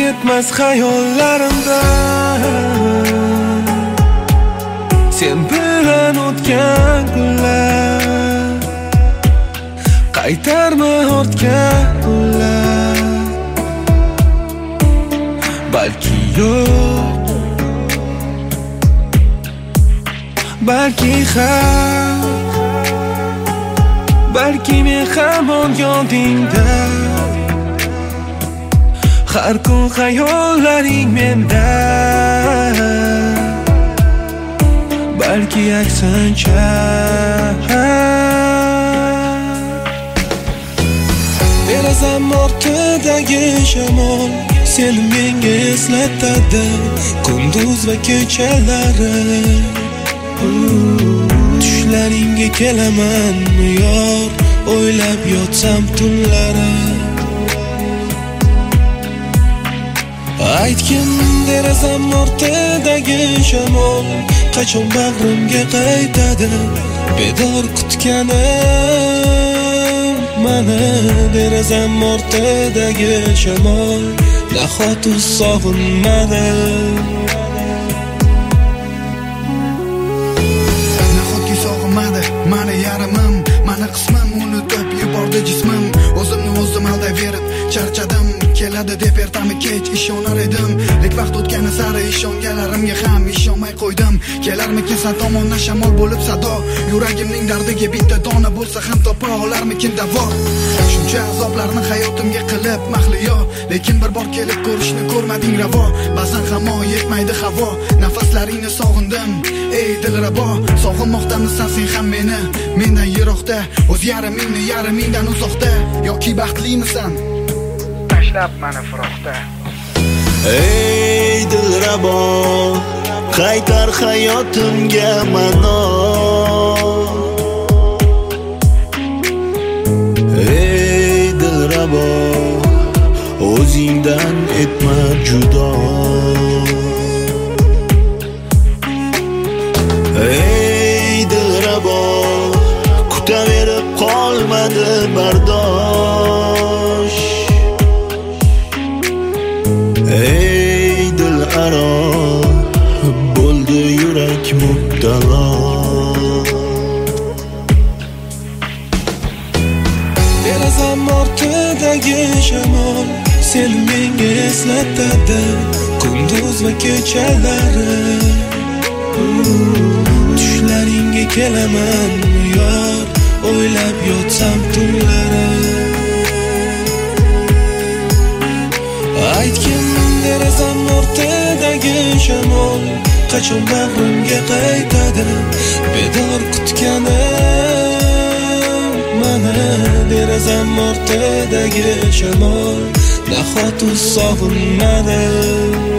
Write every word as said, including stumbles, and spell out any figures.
yetmas hayollarimda sen bilan o'tgan kunlar, qaytarma ortgan kunlar. Balki yo'q, balki ham, balki men hamon yodingda. Har kun xayollaring menda, balki aksincha. Derazam ortidagi shamol seni menga eslatadi kunduz va kechalari. Tushlaringga kelaman yor, o'ylab yotsam tunlari. Aytgin derazam ortidagi shamol qachon bag'rimga qaytadi, bedor kutganim mana. Derazam ortidagi shamol nahot sog'inmadi, nahotki sog'inmadi mani yarimim, mani qismim unutib yubordi jismim. O'zimni o'zim aldayverib charchadim, keladi deb ertami kech ishonar edim. Lek vaqt o'tgani sari ishongalarimga ham ishonmay qo'ydim. Kelarmikin san tomondan shamol bo'lib sado, yuragimning dardiga bitta dona bo'lsa ham topa olarmikin davo. Shuncha azoblarni hayotimga qilib mahliyo, lekin bir bor kelib ko'rishni ko'rmading ravo. Ba'zan hammo yetmaydi havo, nafaslaringni sog'indim ey dilrabo. Sog'inmoqdamisan sen ham meni, mendan yiroqda, o'z yarimingni yarimingdan uzoqda. Yoki baxtlimisan tashlab mani firoqda? Ey dilrabo, qaytar hayotimga mano. Ey dilrabo, o'zingdan etma judo. Ey dilrabo, kutaverib qolmadi bardosh. Ey dil aro, bo'ldi yurak mubtalo. Derazam ortidagi shamol seni menga eslatadi kunduz va kechalari. Tushlaringga kelaman yor, o'ylab yotsam tunlari. Aytgin derazam ortidagi shamol qachon bag'rimga qaytadi, bedor kutganim mana. Derazam ortidagi shamol nahot sog'inmadi.